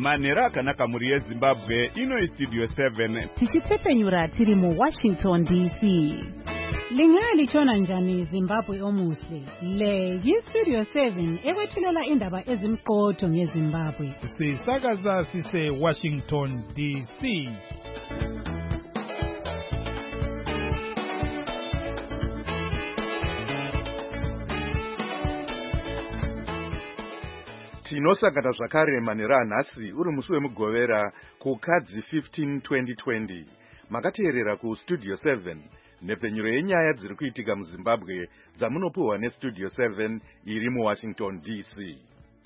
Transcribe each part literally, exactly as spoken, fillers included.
Manera akanaka muri yeZimbabwe ino Studio seven. Tichitsepenyura tiri mu Washington D C. Lingali chona njani Zimbabwe omuhle. Le yi Studio seven ekwethulela indaba ezimqotho ngeZimbabwe. Sisakaza sise Washington D C. Tinosakata zvakare Manera nhasi uri musi wemugovera kukadzi fifteen twenty twenty. Makateerera ku Studio seven nepfenyuro yenyaya dziri kuitika muZimbabwe dzamunopuhwa neStudio seven iri muWashington D C.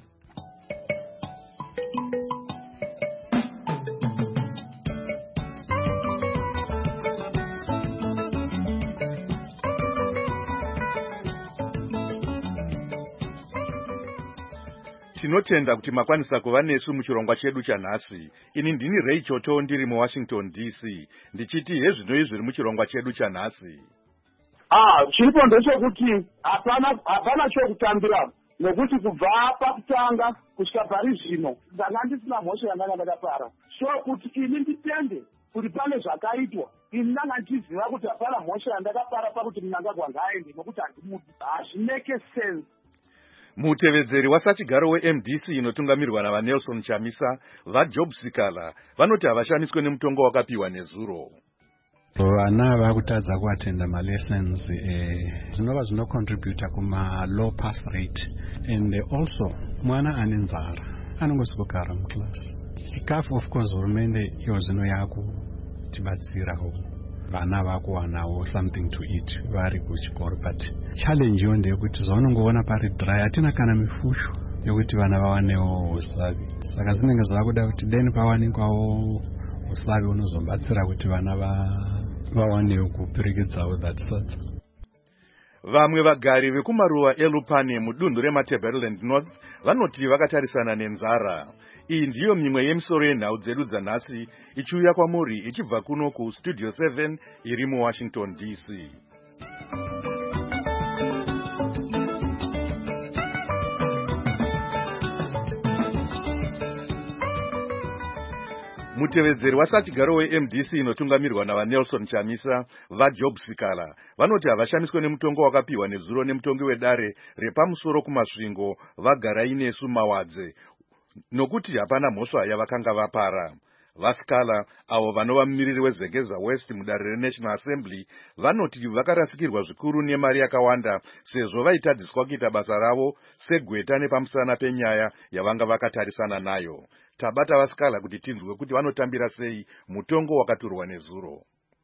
Tinotenda kuti makwanisa kuva nesu muchirongwa chedu chanhasi. Ini ndini Ray Choto ndiri muWashington D C. Ndichiti hezvino zviri muchirongwa chedu chanhasi. Ah, chiripo ndechekuti hapana hapana chokutambira nokuti kubva pakutanga kusvika pari zvino ndanga ndisina mhosva yandanga ndakapara. So kuti ini nditende kuti pane zvakaitwa ini ndanga ndichiziva kuti hapana mhosva yandakapara pakuti Mnangagwa ngaaende nokuti handimudi. Hazvimeke sense. Mutevedzeri wasachigaro weM D C inotungamirwa navaNelson Chamisa vaJob Sikala vanoti havashamiswe nemutongo wakapiwa nezuro. Vana vakutadza kuatenda malessons eh zvinova zvinocontributa kuma low pass rate and also mwana ane nzara anongosokara muclass. Chikafu of course hurumende iyo zvino yakutibatsirawo vana vakuwanawo something to eat vari kuchikoro, but challenge yo ndeyekuti zvaunongoona pari dry hatina kana mifusho yokuti vana vawanewo usavi. Saka zvinenge zvakuda kuti deni pawanikwawo usavi unozobatsira kuti vana va vawanewo kuperekedzawo that sort. Vamwe vagari vekumaruwa eLupane mudunhu reMatabeleland North vanoti vakatarisana nenzara. Iyi ndiyo mimwe yemisoro yenhau dzedu dzanhasi ichiuya kwamuri ichibva kuno ku Studio seven iri muWashington D C. Mutevedzeri wasachigaro weM D C inotungamirwa navaNelson Chamisa vaJob Sikala vanoti havashamiswe nemutongo wakapiwa nezuro nemutongi wedare repamusoro kumasvingo vagara inesu mawadze nokuti hapana mhosva yavakanga vapara. Vasikala avo vanova mumiriri weZengeza West mudare reNational Assembly vanoti vakarasikirwa zvikuru nemari yakawanda sezvo vaitadziswa kuita basa ravo segweta nepamusana penyaya yavanga vakatarisana nayo. Tabata Vasikala kuti tinzwe kuti vanotambira sei mutongo wakaturwa nezuro.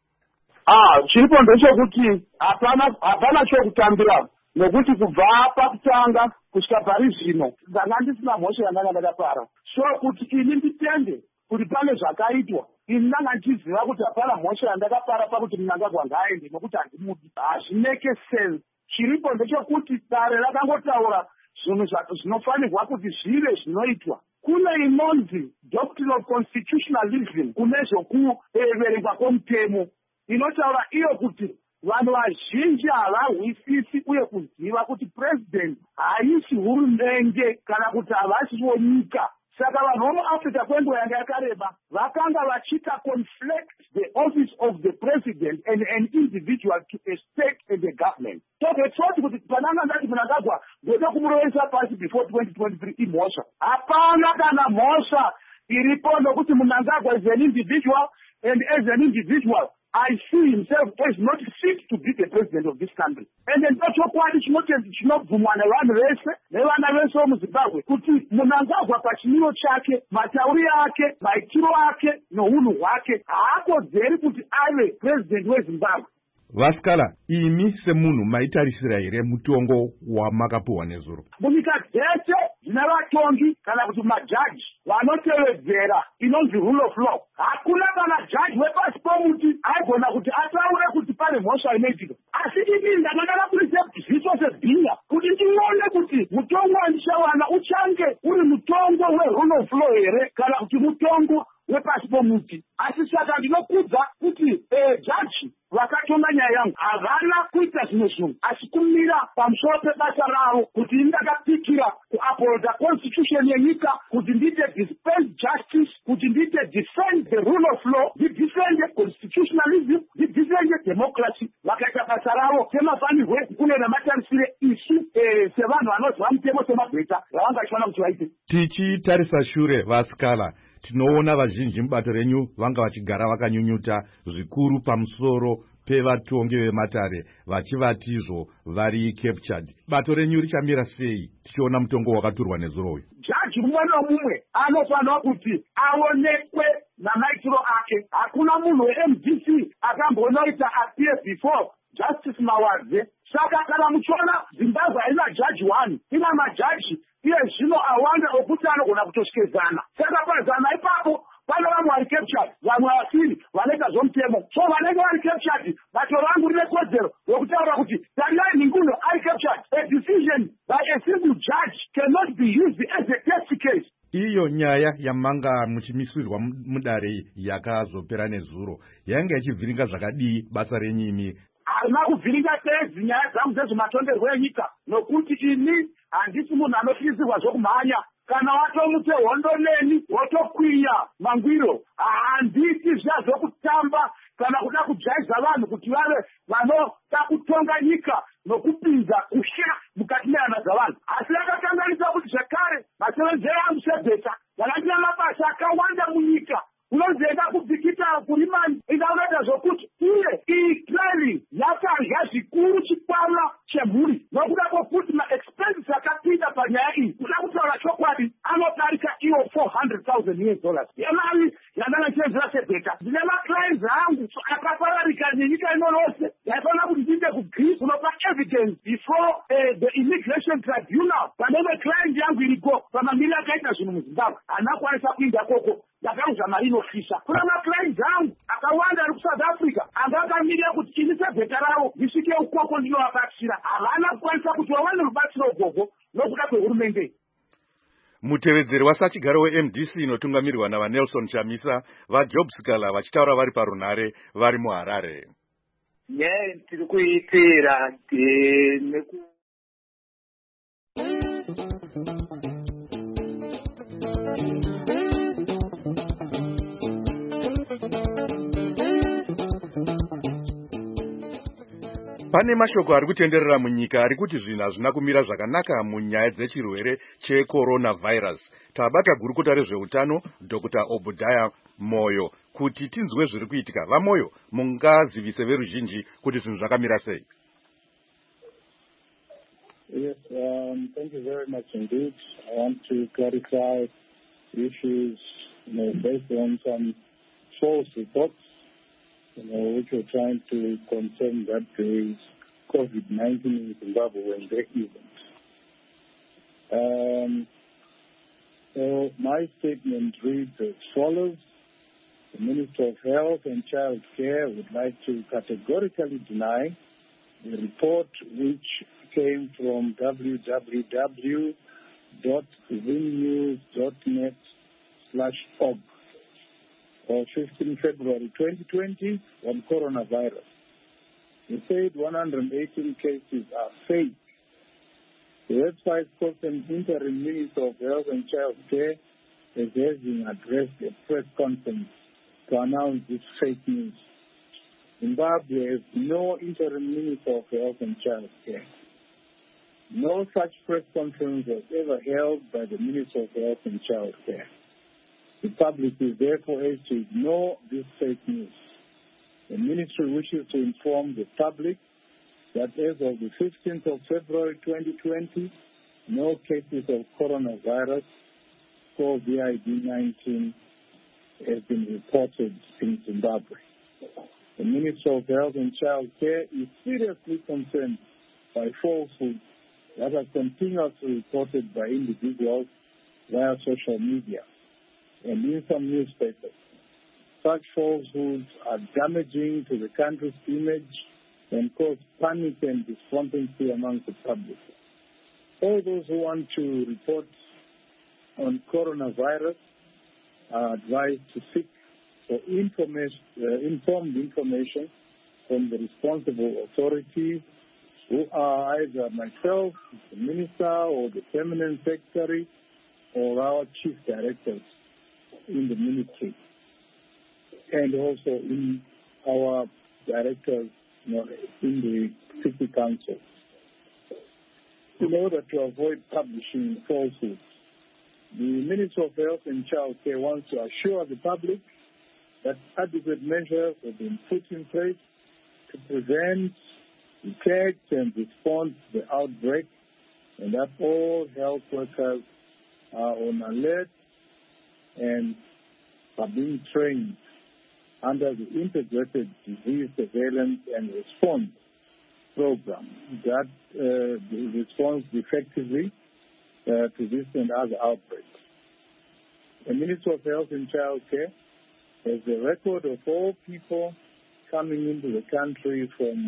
Ah, chiripo ndechekuti hapana hapana chokutambira nokuti kubva pakutanga kusvika pari zvino ndanga ndisina mhosva yandanga ndakapara. So kuti ini nditende kuti pane zvakaitwa ini ndanga ndichiziva kuti hapana mhosva yandakapara pakuti Mnangagwa ngaaende nokuti handimudi. Hazvimeke sense. Chiripo ndechekuti dare rakangotaura zvinhu zvinofanirwa kuti zvive zvinoitwa. Kune inonzi Doctrine of Constitutionalism kune zvokuverengwa kwomutemo inotaura iyo kuti vanhu vazhinji havarwisisi uye kuziva kuti president haisi hurumende kana kuti havasiwo nyika. Saka vanhu vomuAfrica kwenguva yanga yakareba vakanga vachiita conflict the office of the president and an individual to a state and a government. Toketsoti kuti pananga ndati Mnangagwa ndode kumurovesa pasi before twenty twenty-three imhosva. Hapana kana mhosva iripo nokuti Mnangagwa is an individual and as an individual I see himself as not fit to be the president of this country. And then chokwadi chinobvumwa nevanhu vese nevana vese vomuZimbabwe kuti Mnangagwa pachimiro chake, matauriro ake, maitiro ake nounhu hwake haakodzeri kuti ave president weZimbabwe. Vasikala, imi semunhu maitarisira here mutongo wamakapuhwa nezuro? Munyika dzese dzina vatongi kana kuti majaji vanotevedzera inonzi rule of law. Hakuna kana jaji wepasi pomuti aigona kuti ataure kuti pane mhosva inoitika. Asi ini ndanga ndakaburitse ziso sebhinya kuti ndione kuti mutongo wandichawana uchange uri mutongo werule of law here kana kuti mutongo wepasi pomuti. Asi saka ndinokudza kuti jaji vakatonga nyaya yangu havana kuita zvimwe zvinhu asi vakamira pamusoro pebasa ravo kuti ndakapikira kuupholda constitution yenyika, kuti ndite dispense justice, kuti ndite defend the rule of law, ndidefend constitutionalism, ndidefend democracy. Vakaita basa ravo semafanirwe kune namatarisire isu sevanhu vanozwa mutemo semabheta vavangachiona kuti vaite. Tichitarisa shure vasikala, tinoona vazhinji mubato renyu vanga vachigara vakanyunyuta zvikuru pamusoro pevatongi vematare vachivatizvo vari captured. Bato renyu richamira sei tichiona mutongo wakaturwa nezuro uyu? Jaji mumwe nomumwe anofanira kuti aonekwe namaitiro ake. Hakuna munhu we-M D C akambonoita appear before Justice Mawadze. Saka kana muchiona Zimbabwe haina jaji one, ina majaji iye zvino awanda okuti anogona kutoshikezana. Saka pazana ipapo pane vamwe vari captured, vamwe vasiri vanoita zvomutemo. So vanenge vari captured, bato rangu rine kodzero yokutaura kuti tarirai Ninguno ari captured. A decision by a single judge cannot be used as a test case. Iyo nyaya yamanga muchimisirwa mudare yakazopera nezuro yanga ichivhiringa zvakadii basa renyimi? Harina kuvhiringa tezi nyaya dzangu dzezvematonderwo enyika, nokuti ini handisi munhu anotyisirwa zvokumhanya. Kana watomute hondo neni wotokwinya mangwiro, handiti zviya zvokutamba kana kuda kujaidza vanhu kuti vave vanoda kutonga nyika nokupinza kusha mukati mehana dzavanhu. Asi yakakanganisa kuti zvekare masevenzero angu sebheta yakandina mabasa akawanda munyika. Unozoenda kubhikita kurimani ingaunoita zvokuti iye iyi clearly yakadya zvikuru chikwama chemhuri, nokuda kwokuti maexpenses akapinda panyaya iyi. Kuda kutaura chokwadi anodarika iwo four hundred thousand U S dollars yemari yandanga ndichenzera sebheta. Ndine maclients angu akapararika nenyika ino yose, yaifanira kuti ndiende kugreece kunopa evidence before uh, the immigration tribunal. Panenge client yangu iriko pamamiri akaita zvinhu muZimbabwe hanakwanisa kuinda koko, ndakauza mari inofisha. Kuna maclients angu akawanda ari kuSouth Africa anga akamirira kuti ini sebheta ravo ndisvike ukoko ndinovabatsira. Havana kukwanisa kuti vawane rubatsiro ugogo nokuda kwehurumende. Mutevedzeri wasachigaro we-M D C inotungamirirwa navaNelson Chamisa, vaJob Sikala vachitaura vari parunhare vari muHarare. Nyaya tiri kuitira neku Pane mashoko ari kutenderera munyika ari kuti zvinhu hazvina kumira zvakanaka munyaya dzechirwere checoronavirus. Tabata gurukota rezveutano Doctor Obadiah Moyo kuti tinzwe zviri kuitika. VaMoyo, mungazivise veruzhinji kuti zvinhu zvakamira sei? Yes, um, thank you very much indeed. I want to clarify issues, you know, based on some false reports, you know, which were trying to confirm that there is COVID nineteen in Zimbabwe when there isn't. Um, so my statement reads as follows. The Minister of Health and Child Care would like to categorically deny the report which came from w w w dot zimnews dot net slash org of fifteenth February twenty twenty on coronavirus. They said one hundred eighteen cases are fake. The website quotes an interim Minister of Health and Child Care as having addressed a press conference to announce this fake news. Zimbabwe has no interim Minister of Health and Child Care. No such press conference was ever held by the Minister of Health and Child Care. The public is therefore asked to ignore this fake news. The ministry wishes to inform the public that as of the fifteenth of February twenty twenty, no cases of coronavirus COVID nineteen has been reported in Zimbabwe. The Ministry of Health and Child Care is seriously concerned by falsehoods that are continuously reported by individuals via social media and in some newspapers. Such falsehoods are damaging to the country's image and cause panic and despondency among the public. All those who want to report on coronavirus are advised to seek for information, uh, informed information from the responsible authorities who are either myself, the minister, or the permanent secretary, or our chief directors in the ministry, and also in our directors, you know, in the city council. In order to avoid publishing falsehoods, the Minister of Health and Child Care wants to assure the public that adequate measures have been put in place to prevent, detect, and respond to the outbreak, and that all health workers are on alert and are being trained under the Integrated Disease Surveillance and Response Program that uh, responds effectively uh, to this and other outbreaks. The Ministry of Health and Child Care has a record of all people coming into the country from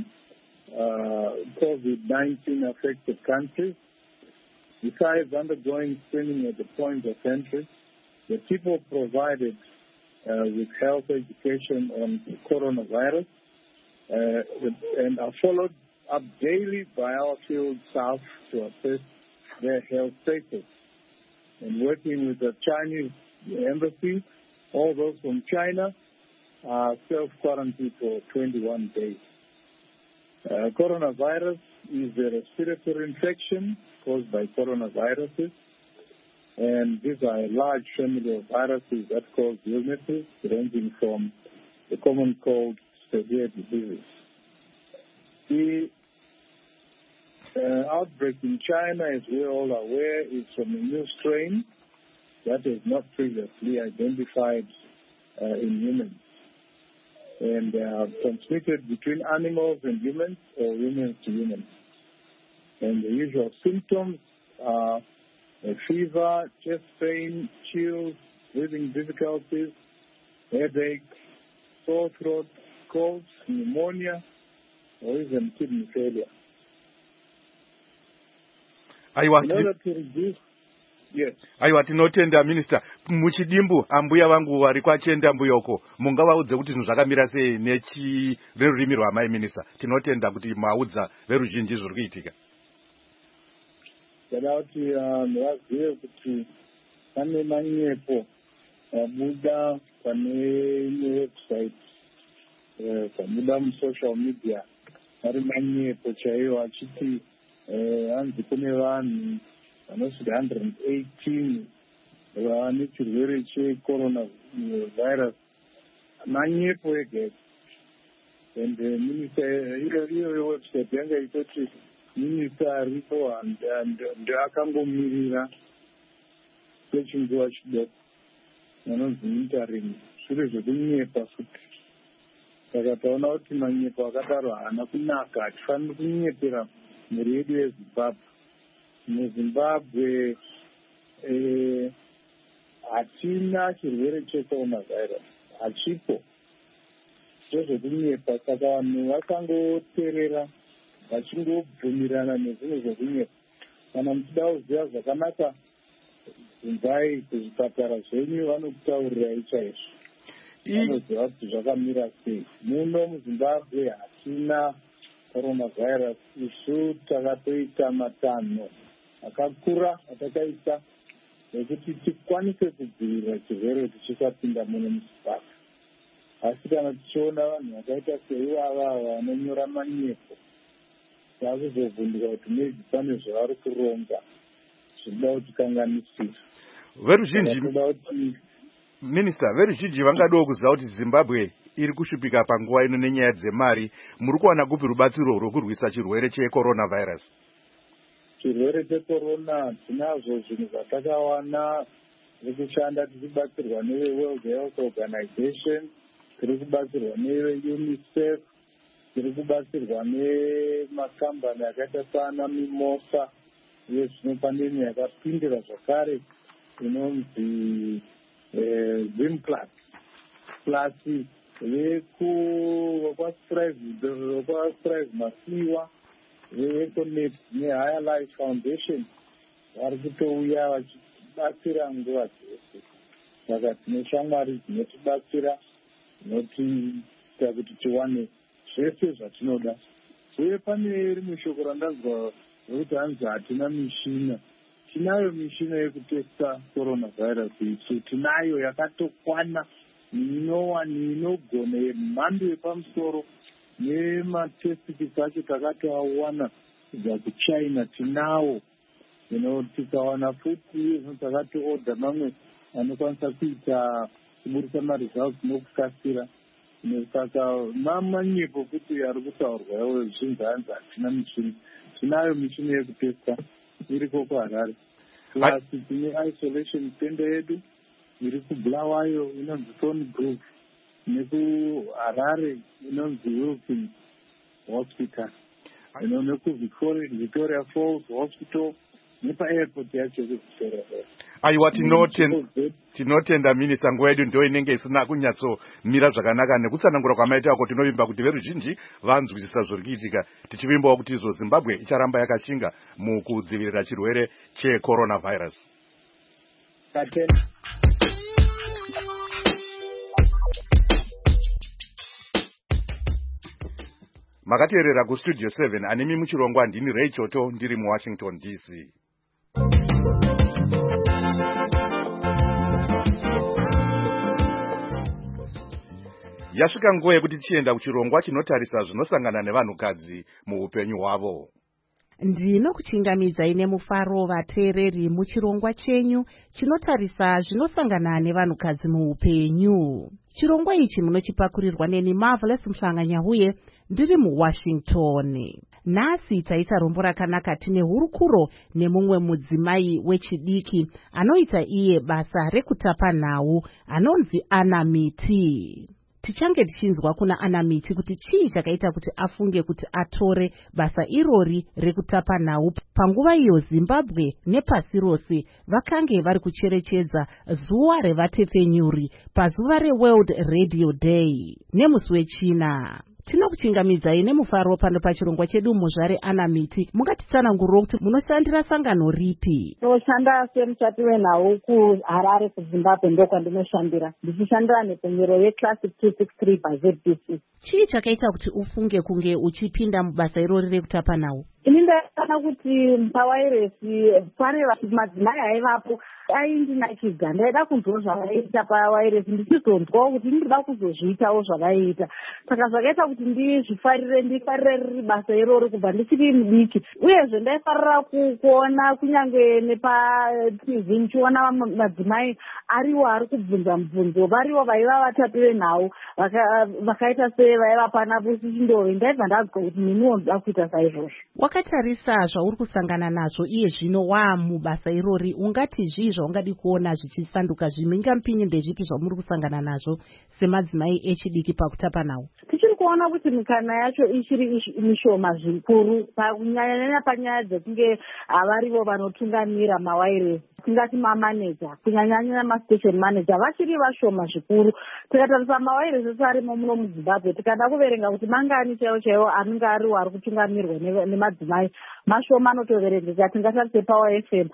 uh, COVID nineteen affected countries. Besides undergoing screening at the point of entry, the people provided uh, with health education on coronavirus uh, and are followed up daily by our field staff to assess their health status. And working with the Chinese embassy, all those from China are self-quarantined for twenty-one days. Uh, coronavirus is a respiratory infection caused by coronaviruses, and these are a large family of viruses that cause illnesses ranging from the common cold to severe diseases. The uh, outbreak in China, as we're all aware, is from a new strain that is not previously identified uh, in humans, and uh, transmitted between animals and humans or humans to humans. And the usual symptoms are a fever, chest pain, chills, breathing difficulties, headache, sore throat, colds, pneumonia, or even kidney failure. Aiwa, in order to reduce, yes. Aiwa, tinotenda minister. Muchidimbu ambuya vangu vari kwachenda mbuyoko. Mungavaudze kuti zvinhu zvakamira sei nechi rerurimi rwamai minister. Tinotenda kuti maudza veruzhinji zviri kuitika. Ndada kuti vazive kuti pane manyepo abuda pane website pabuda musocial media ari manyepo chaiwo achiti hanzi kune vanhu vanosvika one hundred eighteen vane chirwere checoronavirus manyepo ega. And minister iyo website yanga itoti minister aripo ndoakangomirira kwechinguva chidoko anonzi interim, zviro zvekunyepa futi. Saka taona kuti manyepo akadaro haana kunaka, hatifaniri kunyepera mhuri yedu yezimbabwe. Muzimbabwe hatina chirwere checoronavirus, hachipo. Zvozvekunyepa, saka vanhu vakangoteerera vachingobvumirana nezvinhu zvekunyepa. Kana muchida kuziva zvakanaka, bvunzai kuzvipatara zvenyu, vanokutaurirai chaizvo. Vanoziva kuti zvakamira sei. Muno muzimbabwe hatina coronavirus. Isu takatoita matanho akakura atakaita ekuti tikwanise kudzivirira chirwere kuti chisapinda muno muzimbabwe. Asi kana tichiona vanhu vakaita seivava vanonyora manyepo, takuzovhunduka kuti maybe pane zvavari kuronga zvinoda kuti kanganisira. Veruzhinji Minister, veruzhinji vangadawo kuziva kuti Zimbabwe iri kusvipika panguva ino nenyaya dzemari. Muri kuwana kupi rubatsiro rwokurwisa chirwere checoronavirus? Chirwere checorona tinazvo zvinhu zvatakawana, tiri kushanda tichibatsirwa neWorld Health Organization, tiri kubatsirwa neUNICEF, tiri kubatsirwa nemakambani akaita sana Mimosa, uye zvino pandemi yakapindira zvakare inonzi Zimplus plus vekwaStrive Masiwa, veEconet neHigher Life Foundation vari kutouya vachibatsira nguva dzose. Saka tine shamwari dzinotibatsira, dzinotiita kuti tiwane zvese zvatinoda uye pane rimwe shoko randanzwa rekuti hanzi hatina mishina. Tinayo mishina yekutesta coronavirus isu, tinayo yakatokwana inowani inogona yemhando yepamusoro nematestikisi acho takatoawana kubva kuchina tinawo. You tikawana futi takatooda mamwe anokwanisa kuita kuburisa maresults nokukasira. Saka mamanyepo kuti ari kutaurwa iwo zvinhu hanzi hatina mishini. Tinayo mishini yekutesta iriko kuHarare. Plus tine isolation center yedu iri kuBulawayo inonzi Thorn Group, nekuHarare inonzi Wilson Hospital, ino nekuVictoria Victoria Falls Hospital, nepa-airport yacho kuVictoria Falls. Aiwa, tinotenda minista, nguva yedu ndo inenge isina kunyatsomira zvakanaka nekutsanangura kwamaita ako. Tinovimba kuti veruzhinji vanzwisisa zviri kuitika, tichivimbawo kuti izvo Zimbabwe icharamba yakashinga mukudzivirira chirwere checoronavirus. Makateerera kustudio seven, anemi muchirongwa ndini Ray Choto, ndiri muWashington D C. Yasvika nguva yekuti tienda kuchirongwa chinotarisa zvinosangana nevanhukadzi muupenyu hwavo. Ndinokuchingamidzai nemufaro vateereri muchirongwa chenyu chinotarisa zvinosangana nevanhukadzi muupenyu. Chirongwa ichi munochipakurirwa neni Marvelous Mhlanganyahuye, ndiri muWashington. Nhasi taita rombo rakanaka tine hurukuro nemumwe mudzimai wechidiki anoita iye basa rekutapa nhau, anonzi Anamiti. Tichange tichinzwa kuna Anamiti kuti chii chakaita kuti afunge kuti atore basa irori rekutapa nhau panguva iyo Zimbabwe nepasi rose vakange vari kucherechedza zuva revatepfenyuri pazuva reWorld Radio Day nemusi wechina. Tinokuchingamidzai nemufaro pano pachirongwa chedu muzvare Anamiti. Mungatitsanangurira kuti munoshandira sangano ripi? Ndinoshanda semuchati wenhau kuHarare kuZimbabwe, ndokwandinoshandira ndichishandira nepfenyuro yeClassic two sixty-three paZ B C. Chii chakaita kuti ufunge kunge uchipinda mubasa irori rekutapa nhau? Ini ndaona kuti pawairesi pane madzimai aivapo aindinakidza. Ndaida kunzwa zvavaiita pawairesi ndichizonzwawo kuti ndinoda kuzozviitawo zvavaiita. Saka zvakaita kuti ndizvifarire ndifarire riri basa irori kubva ndichiri mudiki. Uyezve ndaifarira kuona kunyange nepaT V ndichiona vamwe madzimai ariwo ari kubvunza mubvunzo, variwo vaiva vatapi venhau vakaita sevaiva pana Pusi Chindove. Ndaibva ndazwa kuti neniwo ndoda kuita saizvozvo. Wakatarisa zvauri kusangana nazvo iye zvino waamubasa irori, ungati zvii zvaungadi kuona zvichisanduka zvimingampinyi ndezvipi zvamuri kusangana nazvo semadzimai echidiki pakutapa nhau? Tichiri kuona kuti mikana yacho ichiri mishoma zvikuru, kunyanya panyaya dzekunge varivo vanotungamira mawairesi, tingati mamaneja, kunyanya mastation manager vachiri vashoma zvikuru. Tikatarisa mawairesi ese arimo muno muZimbabwe, tikada kuverenga kuti mangani chaiwo chaiwo anenge ariwo ari kutungamirwa nemadzimai mashoma anotoverengeka. Tingatarise Power F M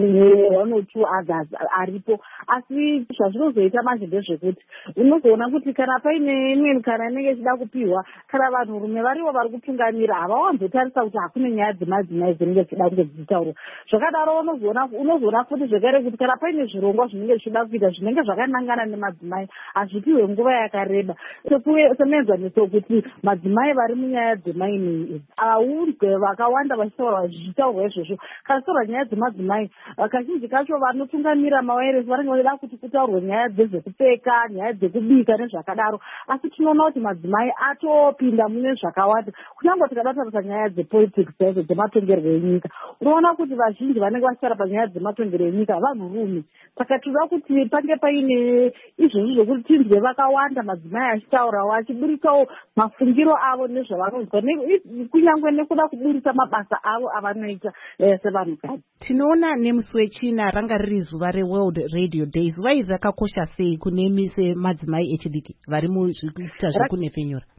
one oh two others aripo, asi zvazvinozoita manje ndezvekuti unozoona kuti kana paine imwe mikana inenge ichida kupiwa, kana vanhurume varivo vari kutungamira havawanzotarisa kuti hakune nyaya dzemadzimai dzinenge dzichida kunge dzichitaurwa. Zvakadaro unozoona futi zvekare kuti kana paine zvirongwa zvinenge zvichida kuita zvinenge zvakanangana nemadzimai hazvipiwe nguva yakareba, semenzaniso kuti madzimai vari munyaya dzemaini aunzwe vakawanda vachitaura zvichitaurwa izvozvo. Kana taura nyaya dzemadzimai, kazhinji kacho vanotungamira mawairesi vanenge vachida kuti kutaurwe nyaya dzezvekupfeka, nyaya dzekubika nezvakadaro, asi tinoona kuti madzimai atopinda mune zvakawanda. Kunyange tikada tarisa nyaya dzepolitics chaidzo dzematongerwo enyika, unoona kuti vazhinji vanenge vachitara panyaya dzematongerwo enyika vanhurume. Saka tinoda kuti pange paine izvozvo zvokuti tinzwe vakawanda madzimai achitaurawo, achiburisawo mafungiro avo nezvavanonzwa, kunyange nekuda kuburisa mabasa avo avanoita sevanhukadzi. Tinoona nemusi wechina ranga riri zuva reWorld Radio Day. Zuva iri rakakosha sei kune mise madzimai echidiki vari muzvikuita zvekunepfenyura?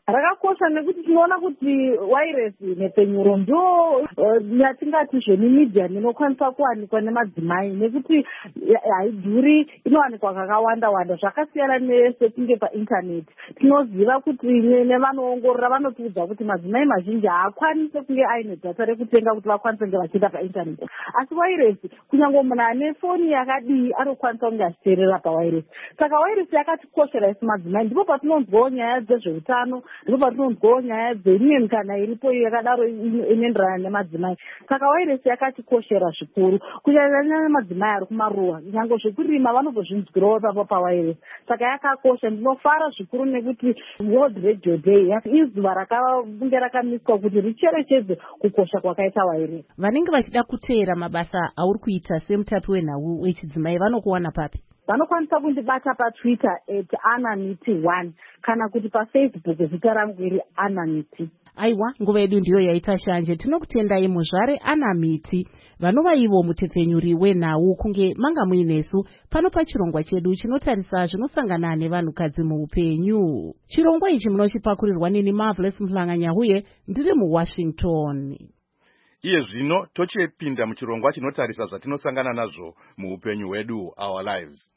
Rakakosha nekuti tinoona kuti wairesi nepenyuro ndo yatingati zvemimedia inokwanisa kuwanikwa nemadzimai nekuti haidhuri, inowanikwa kakawanda wanda zvakasiyana nesetinge paintaneti. Tinoziva kuti nevanoongorora vanotiudza kuti madzimai mazhinji haakwanise kunge aine dhata rekutenga kuti vakwanise kunge vachienda paintaneti. Asi wairesi kunyange munhu ane foni yakadii anokwanisa kunge achiteerera pawairesi. Saka wairesi yakatikoshera isi madzimai. Ndipo patinonzwawo nyaya dzezveutano, ndipo patinonzwawo nyaya dzemimwe mikana iripo yakadaro inoenderana nemadzimai. Saka wairesi yakatikoshera zvikuru kunyanya nemadzimai ari kumaruwa, nyange zvekurima vanozozvinzwirawo ipapo pawairesi. Saka yakakosha. Ndinofara zvikuru nekuti World Radio Day izuva rakange rakamiswa kuti richerechedze kukosha kwakaita wairesi. Vanenge vachida kuteera mabasa auri kuita semutapi wenhau wechidzimai vanokuwana papi? Vanokwanisa kundibata paTwitter at anamiti one kana kuti paFacebook zita rangu iri Anamiti. Aiwa, nguva yedu ndiyo yaita shanje. Tinokutendai muzvare Anamiti, vanova ivo mutepfenyuri wenhau kunge manga muinesu pano pachirongwa chedu chinotarisa zvinosangana nevanhukadzi muupenyu. Chirongwa ichi munochipakurirwa neni Marvelous Mhlanganya uye ndiri muWashington. Iye zvino tochepinda muchirongwa chinotarisa zvatinosangana nazvo muupenyu hwedu, our lives.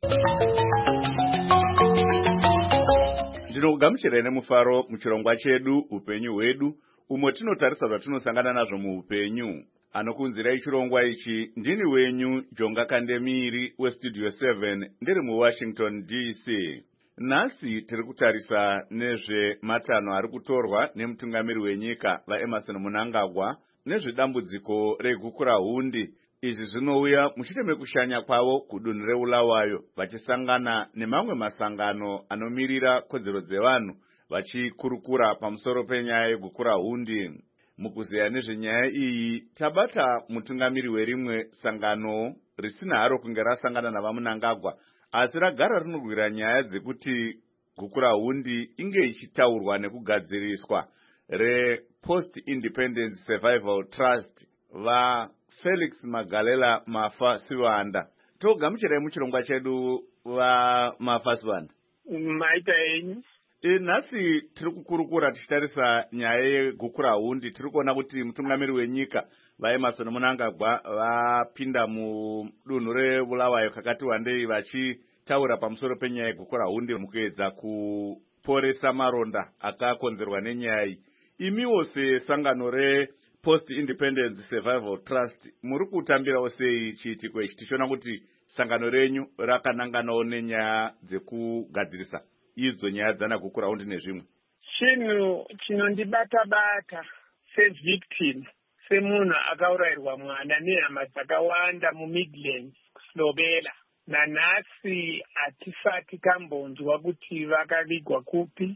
Ndinokugamuchirai nemufaro muchirongwa chedu upenyu hwedu, umo tinotarisa zvatinosangana nazvo muupenyu. Anokunzirai chirongwa ichi ndini wenyu Jonga Kandemiri westudio seven ndiri muWashington D C. Nhasi tiri kutarisa nezvematanho ari kutorwa nemutungamiri wenyika vaEmerson Mnangagwa nezvedambudziko regukura hundi. Izvi zvinouya mushure mekushanya kwavo kudunhu reBulawayo vachisangana nemamwe masangano anomirira kodzero dzevanhu vachikurukura pamusoro penyaya yegukura hundi. Mukuzeya nezvenyaya iyi tabata mutungamiri werimwe sangano risina haro kunge rasangana navaMnangagwa, asi ragara rinorwira nyaya dzekuti gukura hundi inge ichitaurwa nekugadziriswa, rePost Independence Survival Trust vaFelix Magalela Mafa Sivanda. Togamuchirai muchirongwa chedu vaMafa Sivanda. Maita enyu. E, nhasi tiri kukurukura tichitarisa nyaya yegukura hundi. Tiri kuona kuti mutungamiri wenyika vaEmerson Mnangagwa vapinda mudunhu reBulawayo kakati wandei vachitaura pamusoro penyaya yegukura hundi mukuedza kuporesa maronda akakonzerwa nenyaya iyi. Imiwo sesangano rePost Independence Survival Trust muri kutambirawo sei chiitiko ichi, tichiona kuti sangano renyu rakananganawo nenyaya dzekugadzirisa idzo nyaya dzana gukura hundi nezvimwe? Chinhu chinondibata-bata sevictim, semunhu akaurayirwa mwana nehama dzakawanda muMidlands kuSlobela. Nanhasi hatisati tambonzwa kuti vakavigwa kupi,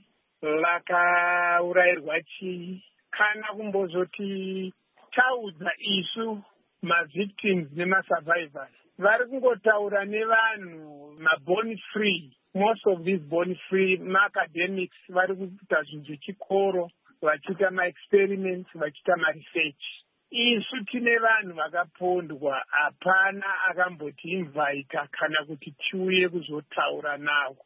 vakaurayirwa chii, kana kumbozoti taudza isu mavictims nemasurvivors. Vari kungotaura nevanhu maborn free. Most of these born free ma-academics vari kuita zvinhu zvechikoro, vachiita ma-experiments, vachiita ma-research. Isu tine vanhu vakapondwa, hapana akamboti invita kana kuti tiuye kuzotaura navo.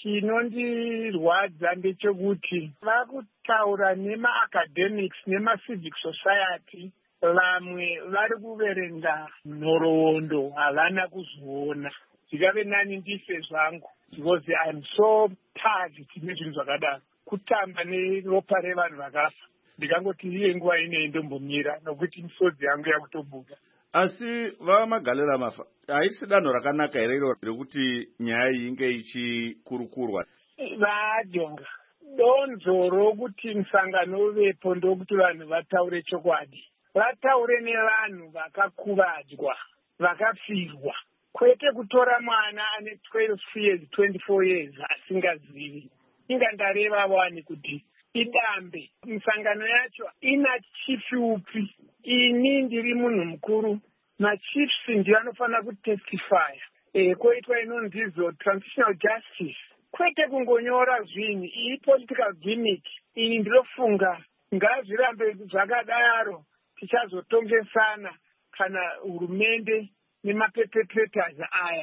Chinondirwadza ndechekuti vakutaura nema-academics nema-civic society, vamwe vari kuverenga nhoroondo havana kuzoona. Zvingave nani ndife zvangu, because I am so tired nezvinhu zvakadaro. Kutamba neropa revanhu vakafa. Ndikangoti iye nguva ine ndombomira nokuti misodzi yangu yakutobuda. Asi vaMagalela Mafa, haisi danho rakanaka here iro rekuti nyaya iyi inge ichikurukurwa? Vajonga, donzo rokuti musangano uvepo ndokuti vanhu vataure chokwadi. Vataure nevanhu vakakuvadzwa, vakafirwa. Kwete kutora mwana ane twelve years, twenty-four years asingazivi. Inga ndareva wani kuti idambe. Misangano yacho ina chief upi. Ini ndiri munhu mukuru. Machiefs ndiyo anofana kutestify. E, koitwa inonzizo transitional justice. Kwete kungonyora zvinhu. Iyi political gimmick. Ini ndirofunga ngazvirambe zvakadaro. Tichazotongesana kana hurumende nemapepetreters aya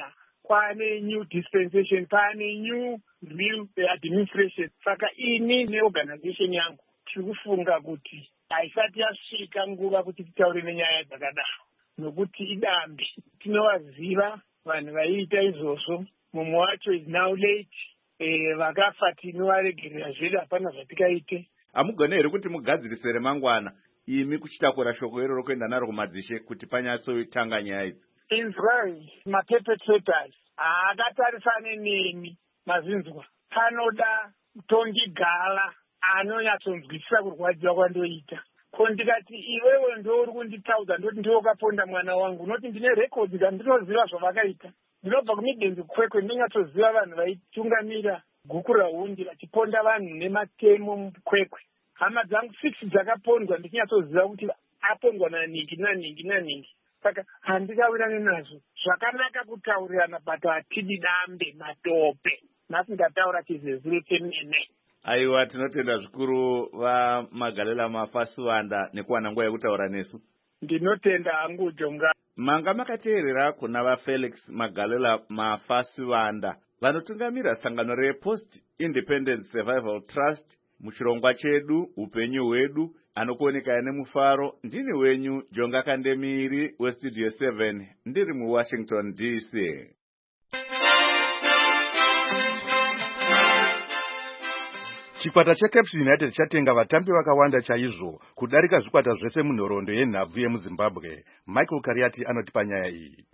kwane new dispensation, pane new real administration. Saka ini neorganization yangu tiri kufunga kuti haisati yasvika nguva kuti titaure nenyaya dzakadaro, nokuti idambi. Tinovaziva vanhu vaiita izvozvo, mumwe wacho is now late. Eh, vakafa tinovaregerera zvedu, hapana zvatikaite. Hamugone here kuti mugadzirise remangwana imi kuchitakura shoko iroro kuenda naro kumadzishe kuti panyatsotanga nyaya idzi? Inzwai, maperpetrators haakatarisane nemi mazinzwa. Panoda tongigala anonyatsonzwisisa kurwadziwa kwandoita. Ko ndikati iwewe ndo uri kunditaudza ndoti ndiwe wakaponda mwana wangu, noti ndine rekodhi dzandinoziva zvavakaita. Ndinobva kumidhenzi kwekwe ndinonyatsoziva vanhu vaitungamira guku rahundi vachiponda vanhu nematemo mukwekwe. Hama dzangu six dzakapondwa ndichinyatsoziva kuti apondwa naningi naningi naningi. Saka handikawirane nazvo. Zvakanaka kutaurirana but hatidi dambe matope. Nhasi ndataura chizezuro chemene. Aiwa, tinotenda zvikuru vaMagalela Mafasiwanda nekuwana nguva yekutaura nesu. Ndinotenda hangu Jonga. Manga makateerera kuna vaFelix Magalela Mafasiwanda vanotungamira sangano rePost Independent Survival Trust muchirongwa chedu upenyu hwedu. Anokuoneka nemufaro ndini wenyu Jonga Kandemiri weStudio seven ndiri muWashington D C. Chikwata cheCaps United chatenga vatambi vakawanda chaizvo kudarika zvikwata zvese munhoroondo yenhabvu yemuZimbabwe. Michael Kariati anotipa nyaya iyi.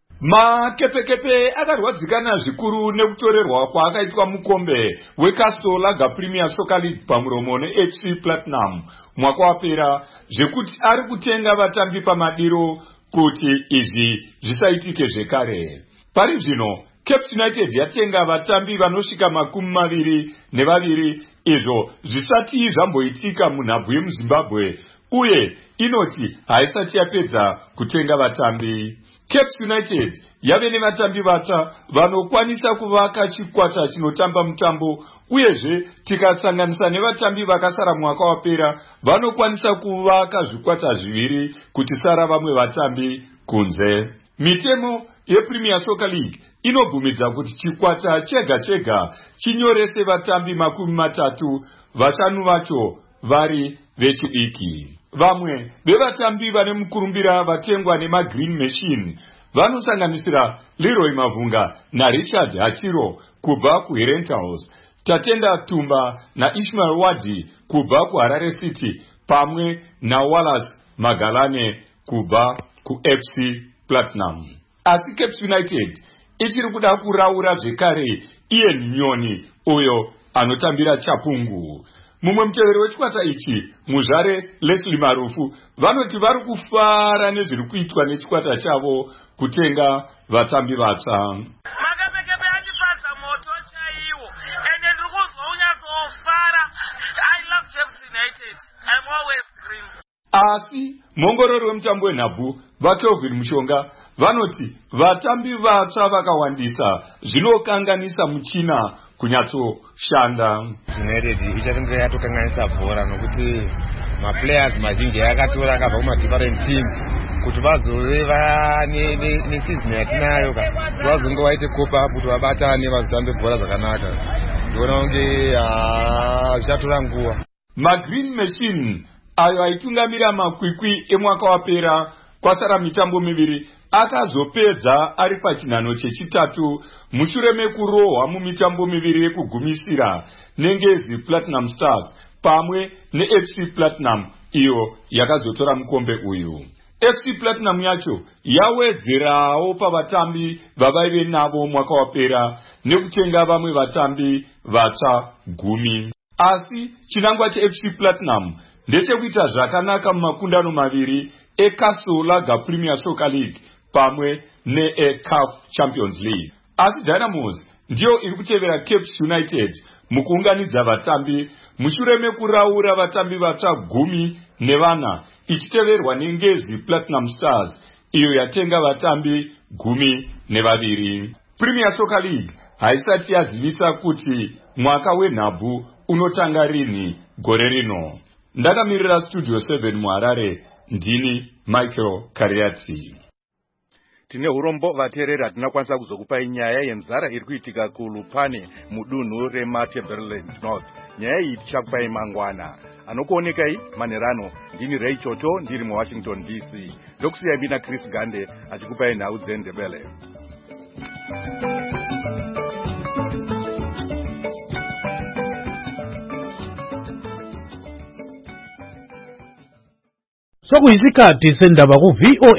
Makepekepe akarwadzikana zvikuru nekutorerwa kwaakaitwa mukombe weCastle Lager Premier Soccer League pamuromo neF C Platinum mwaka wapera, zvekuti ari kutenga vatambi pamadiro kuti izvi zvisaitike zvekare. Pari zvino Caps United yatenga vatambi vanosvika makumi maviri nevaviri, izvo zvisati zvamboitika munhabvu yemuZimbabwe, uye inoti haisati yapedza kutenga vatambi. Caps United yave nevatambi vatsva vanokwanisa kuvaka chikwata chinotamba mutambo, uyezve tikasanganisa nevatambi vakasara mwaka wapera vanokwanisa kuvaka zvikwata zviviri kuti sara vamwe vatambi kunze. Mitemo yePremier Soccer League inobvumidza kuti chikwata chega chega chinyorese vatambi makumi matatu, vashanu vacho vari vechidiki. Vamwe vevatambi vane mukurumbira vatengwa nemaGreen Machine vanosanganisira Leroy Mavunga naRichard Hachiro kubva kuHerentals, Tatenda Tumba naIshmael Wadi kubva kuHarare City, pamwe naWallace Magalane kubva kuF C Platinum. Asi Caps United ichiri kuda kuraura zvekare Ian Nyoni uyo anotambira Chapungu. Mumwe muteveri wechikwata ichi, muzvare Leslie Marufu, vanoti vari kufara nezviri kuitwa nechikwata chavo kutenga vatambi vatsva. Makapekepe achipasa moto chaiwo, ende ndiri kuzwa unyatsofara. I love Caps United. I'm always green. Asi mongorori wemutambo wenhabvu vaKelvin Mushonga vanoti vatambi vatsva vakawandisa zvinokanganisa muchina kunyatsoshanda. United ichatendera yatokanganisa bhora nokuti maplayers mazhinji yakatora akabva kuma different teams kuti vazove neseason yatinayo ka vazonge vaite copa up kuti vabatane vazotambe bhora zvakanaka. Ndiona kunge zvichatora nguva. maGreen Machine ayo aitungamira makwikwi emwaka wapera kwasara mitambo miviri akazopedza ari pachinhano chechitatu mushure mekurohwa mumitambo miviri yekugumisira neNgezi Platinum Stars pamwe neF C Platinum iyo yakazotora mukombe uyu. F C Platinum yacho yawedzerawo pavatambi vavaive navo mwaka wapera nekutenga vamwe vatambi vatsva gumi. Asi chinangwa cheF C Platinum ndechekuita zvakanaka mumakundano maviri eCastle Lager Premier Soccer League pamwe neCA F Champions League. Asi Dynamos ndiyo iri kutevera Caps United mukuunganidza vatambi mushure mekuraura vatambi vatsva gumi nevana, ichiteverwa neNgezi Platinum Stars iyo yatenga vatambi gumi nevaviri. Premier Soccer League haisati yazivisa kuti mwaka wenhabvu unotanga rini gore rino. Ndakamirira Studio seven muHarare, ndini Michael Kariati. tine urombo vateereri hatinakwanisa kuzokupai nyaya yenzara iri kuitika kuLupane mudunhu reMatabeleland North. Nyaya iyi tichakupai mangwana. Anokuonekai Manerano, ndini Ray Chocho, ndiri muWashington D C. Ndokusiyai mina Chris Gande achikupai nhau dzeNdebele. Sokuyisikhathi sendaba ku V O A